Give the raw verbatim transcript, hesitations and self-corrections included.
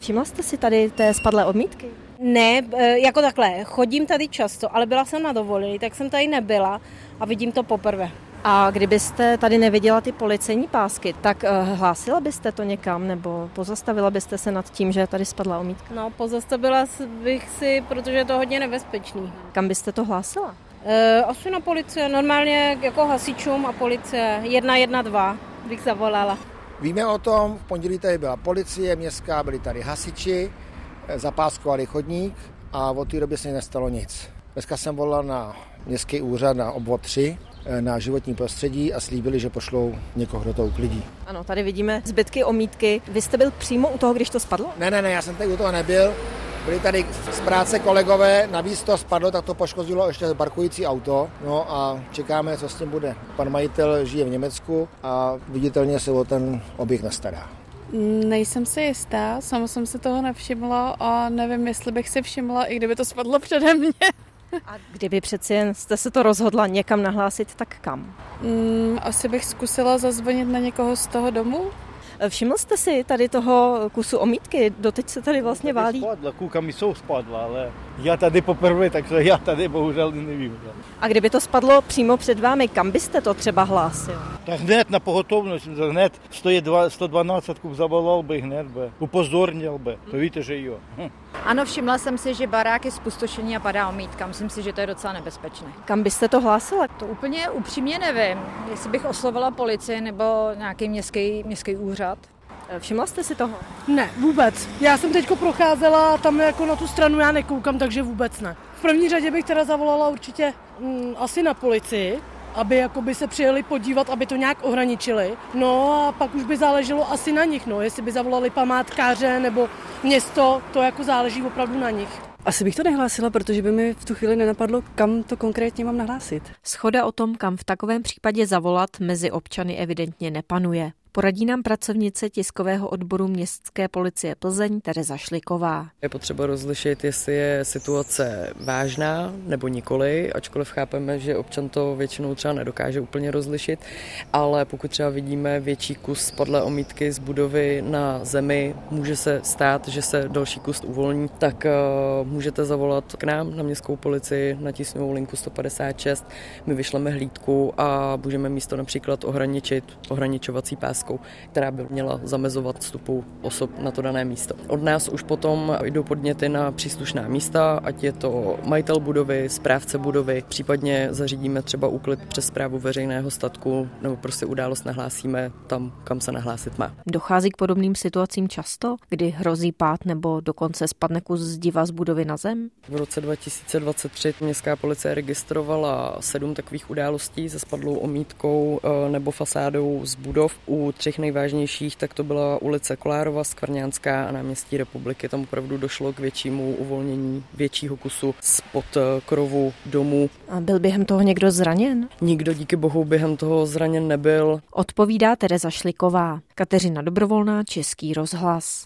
Všimla jste si tady té spadlé omítky? Ne, jako takhle, chodím tady často, ale byla jsem na dovolené, tak jsem tady nebyla a vidím to poprvé. A kdybyste tady neviděla ty policejní pásky, tak uh, hlásila byste to někam nebo pozastavila byste se nad tím, že tady spadla omítka? No, pozastavila bych si, protože je to hodně nebezpečný. Kam byste to hlásila? E, asi na policie, normálně jako hasičům a policie, jedna jedna dva bych zavolala. Víme o tom, v pondělí tady byla policie městská, byli tady hasiči, zapáskovali chodník a od té doby se nestalo nic. Dneska jsem volal na městský úřad na obvod tři, na životní prostředí a slíbili, že pošlou někoho, kdo to uklidí. Ano, tady vidíme zbytky omítky. Vy jste byl přímo u toho, když to spadlo? Ne, ne, ne, já jsem tady u toho nebyl. Byli tady z práce kolegové, navíc to spadlo, tak to poškodilo ještě parkující auto. No a čekáme, co s tím bude. Pan majitel žije v Německu a viditelně se o ten objekt nestará. Nejsem si jistá, sama jsem se toho nevšimla a nevím, jestli bych si všimla, i kdyby to spadlo přede mě. A kdyby přeci jen jste se to rozhodla někam nahlásit, tak kam? Mm, asi bych zkusila zazvonit na někoho z toho domu. Všiml jste si tady toho kusu omítky? Doteď se tady vlastně válí. Spadla, kůka mi jsou spadla, ale já tady poprvé, takže já tady bohužel nevím. A kdyby to spadlo přímo před vámi, kam byste to třeba hlásil? Tak hned na pohotovnost, hned sto dvanáct zavolal by hned, by, upozornil by, to víte, že jo. Hm. Ano, všimla jsem si, že barák je zpustošený a padá omítka. Myslím si, že to je docela nebezpečné. Kam byste to hlásila? To úplně upřímně nevím, jestli bych oslovila policii nebo nějaký městský, městský úřad. Všimla jste si toho? Ne, vůbec. Já jsem teďko procházela a tam jako na tu stranu já nekoukám, takže vůbec ne. V první řadě bych teda zavolala určitě mm, asi na policii, aby jakoby se přijeli podívat, aby to nějak ohraničili. No a pak už by záleželo asi na nich, no, jestli by zavolali památkáře nebo město, to jako záleží opravdu na nich. Asi bych to nehlásila, protože by mi v tu chvíli nenapadlo, kam to konkrétně mám nahlásit. Shoda o tom, kam v takovém případě zavolat, mezi občany evidentně nepanuje. Poradí nám pracovnice tiskového odboru Městské policie Plzeň Tereza Šliková. Je potřeba rozlišit, jestli je situace vážná nebo nikoli, ačkoliv chápeme, že občan to většinou třeba nedokáže úplně rozlišit, ale pokud třeba vidíme větší kus spadlé omítky z budovy na zemi, může se stát, že se další kus uvolní, tak uh, můžete zavolat k nám na městskou policii na tísňovou linku sto padesát šest. My vyšleme hlídku a můžeme místo například ohraničit ohraničovací pásku, která by měla zamezovat vstupu osob na to dané místo. Od nás už potom jdou podněty na příslušná místa, ať je to majitel budovy, správce budovy, případně zařídíme třeba úklid přes správu veřejného statku, nebo prostě událost nahlásíme tam, kam se nahlásit má. Dochází k podobným situacím často, kdy hrozí pád nebo dokonce spadne kus zdiva z budovy na zem? V roce dva tisíce dvacet tři městská policie registrovala sedm takových událostí se spadlou omítkou nebo fasádou z budov. U třech nejvážnějších, tak to byla ulice Kolárova, Skvrňánská a náměstí Republiky. Tam opravdu došlo k většímu uvolnění většího kusu spod krovu domu. A byl během toho někdo zraněn? Nikdo díky bohu během toho zraněn nebyl. Odpovídá Tereza Šliková. Kateřina Dobrovolná, Český rozhlas.